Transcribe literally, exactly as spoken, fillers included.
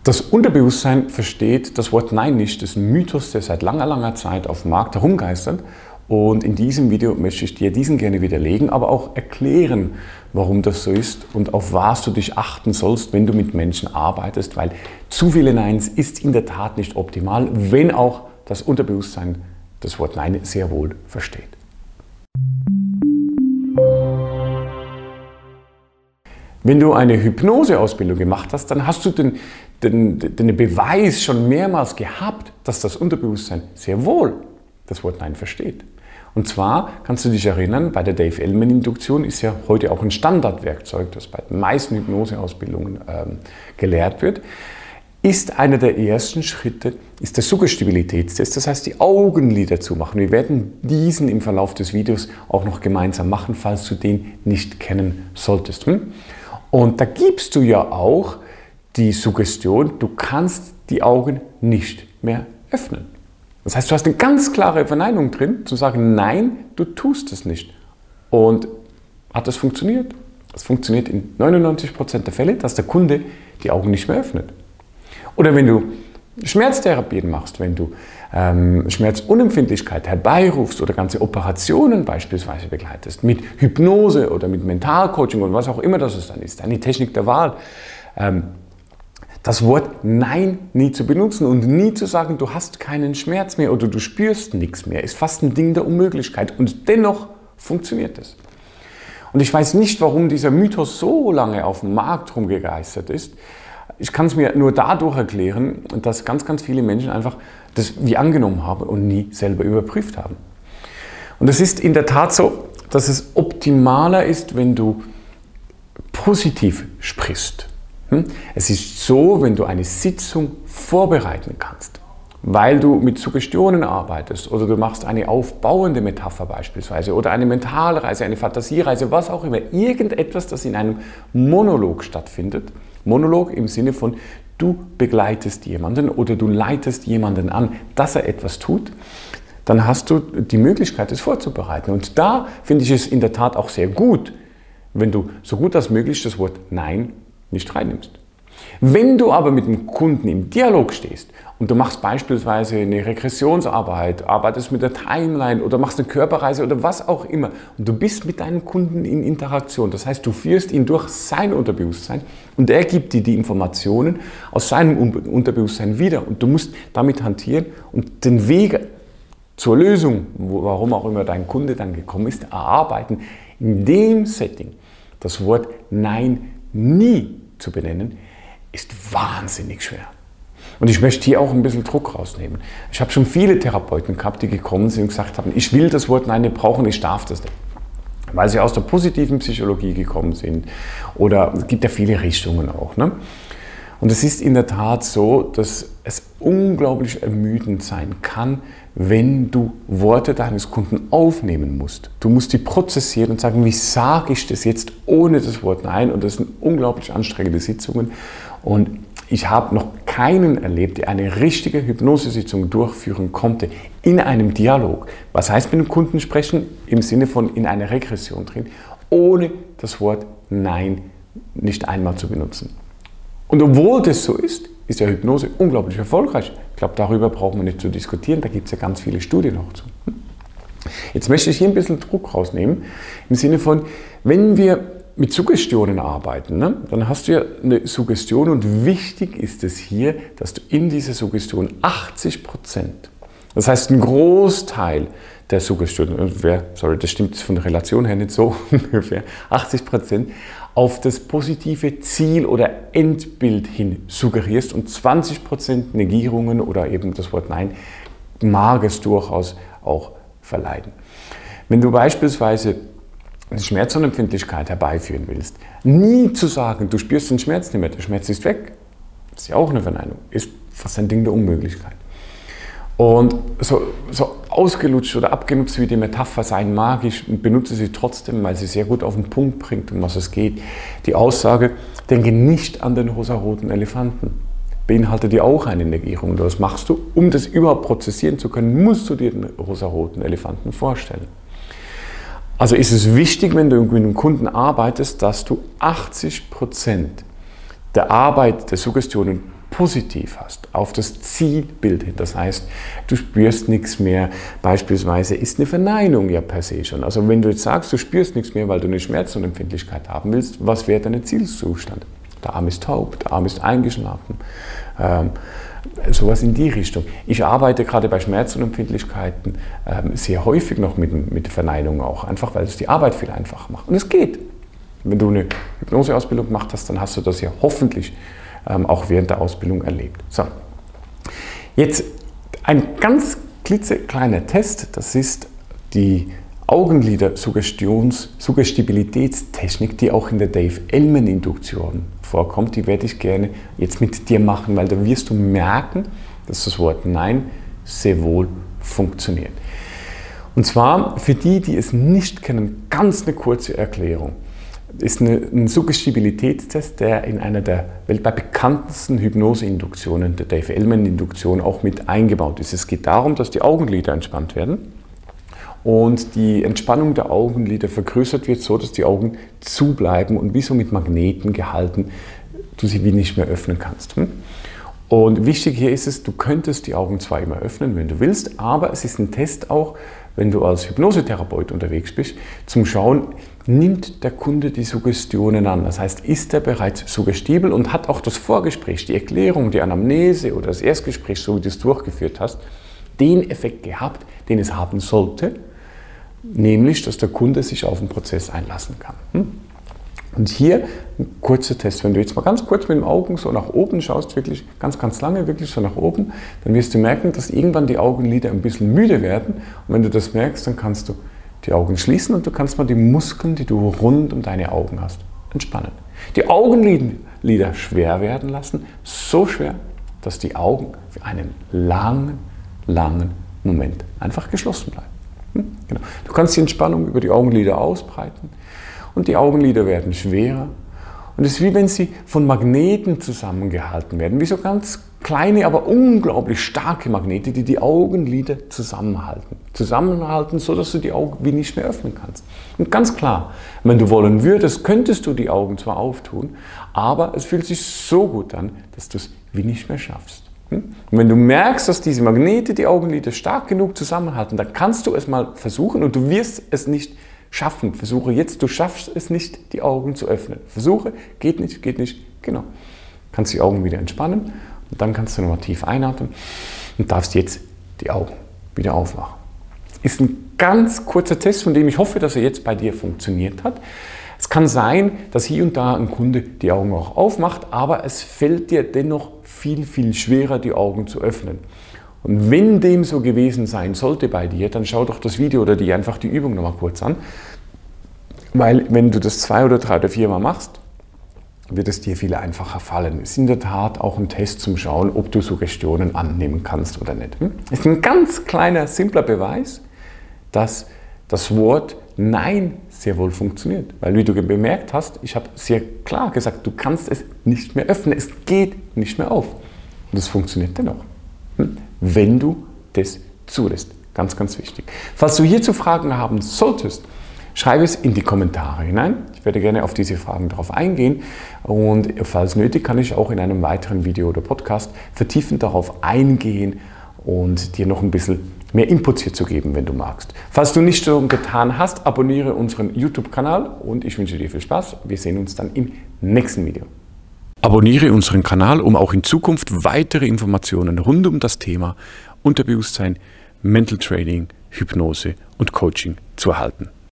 Das Unterbewusstsein versteht das Wort Nein nicht. Das ist ein Mythos, der seit langer, langer Zeit auf dem Markt herumgeistert. Und in diesem Video möchte ich dir diesen gerne widerlegen, aber auch erklären, warum das so ist und auf was du dich achten sollst, wenn du mit Menschen arbeitest, weil zu viele Neins ist in der Tat nicht optimal, wenn auch das Unterbewusstsein das Wort Nein sehr wohl versteht. Wenn du eine Hypnoseausbildung gemacht hast, dann hast du den, den, den Beweis schon mehrmals gehabt, dass das Unterbewusstsein sehr wohl das Wort Nein versteht. Und zwar kannst du dich erinnern, bei der Dave Elleman-Induktion ist ja heute auch ein Standardwerkzeug, das bei den meisten Hypnoseausbildungen ähm, gelehrt wird, ist einer der ersten Schritte ist der Suggestibilitätstest, das heißt die Augenlider zumachen. Wir werden diesen im Verlauf des Videos auch noch gemeinsam machen, falls du den nicht kennen solltest. Hm? Und da gibst du ja auch die Suggestion, du kannst die Augen nicht mehr öffnen. Das heißt, du hast eine ganz klare Verneinung drin, zu sagen, nein, du tust es nicht. Und hat das funktioniert? Das funktioniert in neunundneunzig Prozent der Fälle, dass der Kunde die Augen nicht mehr öffnet. Oder wenn du Schmerztherapien machst, wenn du ähm, Schmerzunempfindlichkeit herbeirufst oder ganze Operationen beispielsweise begleitest, mit Hypnose oder mit Mentalcoaching und was auch immer das dann ist, eine Technik der Wahl, ähm, das Wort Nein nie zu benutzen und nie zu sagen, du hast keinen Schmerz mehr oder du spürst nichts mehr, ist fast ein Ding der Unmöglichkeit und dennoch funktioniert es. Und ich weiß nicht, warum dieser Mythos so lange auf dem Markt rumgegeistert ist. Ich kann es mir nur dadurch erklären, dass ganz, ganz viele Menschen einfach das wie angenommen haben und nie selber überprüft haben. Und es ist in der Tat so, dass es optimaler ist, wenn du positiv sprichst. Es ist so, wenn du eine Sitzung vorbereiten kannst, weil du mit Suggestionen arbeitest oder du machst eine aufbauende Metapher beispielsweise oder eine Mentalreise, eine Fantasiereise, was auch immer, irgendetwas, das in einem Monolog stattfindet. Monolog im Sinne von, du begleitest jemanden oder du leitest jemanden an, dass er etwas tut, dann hast du die Möglichkeit, es vorzubereiten. Und da finde ich es in der Tat auch sehr gut, wenn du so gut als möglich das Wort Nein nicht reinnimmst. Wenn du aber mit dem Kunden im Dialog stehst und du machst beispielsweise eine Regressionsarbeit, arbeitest mit der Timeline oder machst eine Körperreise oder was auch immer und du bist mit deinem Kunden in Interaktion, das heißt, du führst ihn durch sein Unterbewusstsein und er gibt dir die Informationen aus seinem Unterbewusstsein wieder und du musst damit hantieren und den Weg zur Lösung, warum auch immer dein Kunde dann gekommen ist, erarbeiten. In dem Setting das Wort Nein nie zu benennen, ist wahnsinnig schwer. Und ich möchte hier auch ein bisschen Druck rausnehmen. Ich habe schon viele Therapeuten gehabt, die gekommen sind und gesagt haben, ich will das Wort Nein nicht brauchen, ich darf das nicht. Weil sie aus der positiven Psychologie gekommen sind. Oder es gibt ja viele Richtungen auch. Ne? Und es ist in der Tat so, dass es unglaublich ermüdend sein kann, wenn du Worte deines Kunden aufnehmen musst. Du musst die prozessieren und sagen, wie sage ich das jetzt ohne das Wort Nein? Und das sind unglaublich anstrengende Sitzungen. Und ich habe noch keinen erlebt, der eine richtige Hypnosesitzung durchführen konnte in einem Dialog. Was heißt mit dem Kunden sprechen? Im Sinne von in einer Regression drin, ohne das Wort Nein nicht einmal zu benutzen. Und obwohl das so ist, ist ja Hypnose unglaublich erfolgreich. Ich glaube, darüber brauchen wir nicht zu diskutieren, da gibt es ja ganz viele Studien noch zu. Jetzt möchte ich hier ein bisschen Druck rausnehmen, im Sinne von, wenn wir mit Suggestionen arbeiten, ne, dann hast du ja eine Suggestion und wichtig ist es hier, dass du in dieser Suggestion achtzig Prozent, das heißt ein Großteil der Suggestion, sorry, das stimmt von der Relation her nicht so, ungefähr achtzig Prozent, auf das positive Ziel oder Endbild hin suggerierst und zwanzig Prozent Negierungen oder eben das Wort Nein mag es durchaus auch verleiden. Wenn du beispielsweise eine Schmerzunempfindlichkeit herbeiführen willst, nie zu sagen, du spürst den Schmerz nicht mehr, der Schmerz ist weg, das ist ja auch eine Verneinung, ist fast ein Ding der Unmöglichkeit. Und so, so ausgelutscht oder abgenutzt wie die Metapher sein mag, ich benutze sie trotzdem, weil sie sehr gut auf den Punkt bringt, um was es geht. Die Aussage, denke nicht an den rosaroten Elefanten, beinhaltet ja auch eine Negierung. Und was machst du? Um das überhaupt prozessieren zu können, musst du dir den rosaroten Elefanten vorstellen. Also ist es wichtig, wenn du mit einem Kunden arbeitest, dass du achtzig Prozent der Arbeit der Suggestionen positiv hast, auf das Zielbild hin, das heißt, du spürst nichts mehr, beispielsweise ist eine Verneinung ja per se schon. Also wenn du jetzt sagst, du spürst nichts mehr, weil du eine Schmerzunempfindlichkeit haben willst, was wäre dein Zielzustand? Der Arm ist taub, der Arm ist eingeschlafen, ähm, sowas in die Richtung. Ich arbeite gerade bei Schmerzunempfindlichkeiten ähm, sehr häufig noch mit, mit Verneinung auch, einfach weil es die Arbeit viel einfacher macht. Und es geht. Wenn du eine Hypnoseausbildung gemacht hast, dann hast du das ja hoffentlich ähm, auch während der Ausbildung erlebt. So. Jetzt ein ganz klitzekleiner Test, das ist die Augenlider-Suggestibilitätstechnik, die auch in der Dave-Ellman-Induktion vorkommt. Die werde ich gerne jetzt mit dir machen, weil da wirst du merken, dass das Wort Nein sehr wohl funktioniert. Und zwar für die, die es nicht kennen, ganz eine kurze Erklärung. Ist eine, ein Suggestibilitätstest, der in einer der weltweit bekanntesten Hypnoseinduktionen, der Dave-Ellman-Induktion, auch mit eingebaut ist. Es geht darum, dass die Augenlider entspannt werden und die Entspannung der Augenlider vergrößert wird, so dass die Augen zubleiben und wie so mit Magneten gehalten, du sie wie nicht mehr öffnen kannst. Und wichtig hier ist es, du könntest die Augen zwar immer öffnen, wenn du willst, aber es ist ein Test auch, wenn du als Hypnosetherapeut unterwegs bist, zum Schauen, nimmt der Kunde die Suggestionen an. Das heißt, ist er bereits suggestibel und hat auch das Vorgespräch, die Erklärung, die Anamnese oder das Erstgespräch, so wie du es durchgeführt hast, den Effekt gehabt, den es haben sollte, nämlich, dass der Kunde sich auf den Prozess einlassen kann. Und hier ein kurzer Test. Wenn du jetzt mal ganz kurz mit den Augen so nach oben schaust, wirklich ganz, ganz lange, wirklich so nach oben, dann wirst du merken, dass irgendwann die Augenlider ein bisschen müde werden. Und wenn du das merkst, dann kannst du die Augen schließen und du kannst mal die Muskeln, die du rund um deine Augen hast, entspannen. Die Augenlider schwer werden lassen, so schwer, dass die Augen für einen langen, langen Moment einfach geschlossen bleiben. Hm? Genau. Du kannst die Entspannung über die Augenlider ausbreiten. Und die Augenlider werden schwerer. Und es ist wie wenn sie von Magneten zusammengehalten werden, wie so ganz kleine, aber unglaublich starke Magnete, die die Augenlider zusammenhalten. Zusammenhalten, so dass du die Augen wie nicht mehr öffnen kannst. Und ganz klar, wenn du wollen würdest, könntest du die Augen zwar auftun, aber es fühlt sich so gut an, dass du es wie nicht mehr schaffst. Und wenn du merkst, dass diese Magnete die Augenlider stark genug zusammenhalten, dann kannst du es mal versuchen und du wirst es nicht schaffen. Versuche jetzt, du schaffst es nicht, die Augen zu öffnen. Versuche, geht nicht, geht nicht, genau. Kannst die Augen wieder entspannen und dann kannst du nochmal tief einatmen und darfst jetzt die Augen wieder aufmachen. Ist ein ganz kurzer Test, von dem ich hoffe, dass er jetzt bei dir funktioniert hat. Es kann sein, dass hier und da ein Kunde die Augen auch aufmacht, aber es fällt dir dennoch viel, viel schwerer, die Augen zu öffnen. Und wenn dem so gewesen sein sollte bei dir, dann schau doch das Video oder die einfach die Übung nochmal kurz an. Weil wenn du das zwei oder drei oder vier Mal machst, wird es dir viel einfacher fallen. Es ist in der Tat auch ein Test zum Schauen, ob du Suggestionen annehmen kannst oder nicht. Es ist ein ganz kleiner, simpler Beweis, dass das Wort Nein sehr wohl funktioniert. Weil wie du bemerkt hast, ich habe sehr klar gesagt, du kannst es nicht mehr öffnen, es geht nicht mehr auf. Und es funktioniert dennoch. Wenn du das zulässt. Ganz, ganz wichtig. Falls du hierzu Fragen haben solltest, schreibe es in die Kommentare hinein. Ich werde gerne auf diese Fragen darauf eingehen und falls nötig kann ich auch in einem weiteren Video oder Podcast vertiefend darauf eingehen und dir noch ein bisschen mehr Inputs hierzu geben, wenn du magst. Falls du nicht so getan hast, abonniere unseren YouTube-Kanal und ich wünsche dir viel Spaß. Wir sehen uns dann im nächsten Video. Abonniere unseren Kanal, um auch in Zukunft weitere Informationen rund um das Thema Unterbewusstsein, Mental Training, Hypnose und Coaching zu erhalten.